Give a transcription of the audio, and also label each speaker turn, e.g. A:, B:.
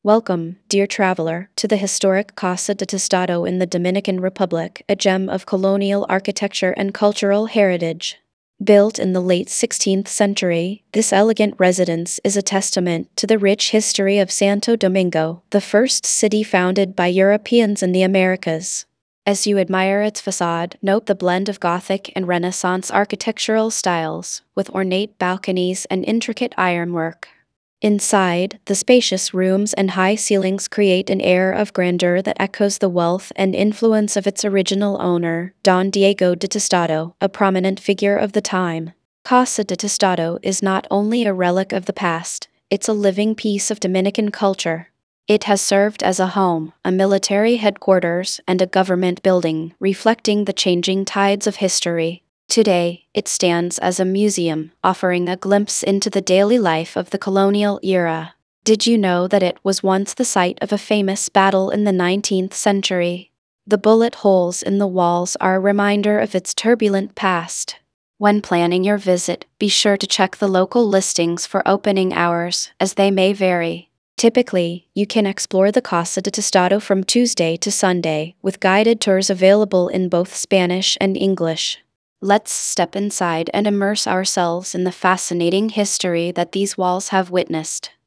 A: Welcome, dear traveler, to the historic Casa de Tostado in the Dominican Republic, a gem of colonial architecture and cultural heritage. Built in the late 16th century, this elegant residence is a testament to the rich history of Santo Domingo, the first city founded by Europeans in the Americas. As you admire its facade, note the blend of Gothic and Renaissance architectural styles, with ornate balconies and intricate ironwork. Inside, the spacious rooms and high ceilings create an air of grandeur that echoes the wealth and influence of its original owner, Don Diego de Tostado, a prominent figure of the time. Casa de Tostado is not only a relic of the past, it's a living piece of Dominican culture. It has served as a home, a military headquarters, and a government building, reflecting the changing tides of history. Today, it stands as a museum, offering a glimpse into the daily life of the colonial era. Did you know that it was once the site of a famous battle in the 19th century? The bullet holes in the walls are a reminder of its turbulent past. When planning your visit, be sure to check the local listings for opening hours, as they may vary. Typically, you can explore the Casa de Tostado from Tuesday to Sunday, with guided tours available in both Spanish and English. Let's step inside and immerse ourselves in the fascinating history that these walls have witnessed.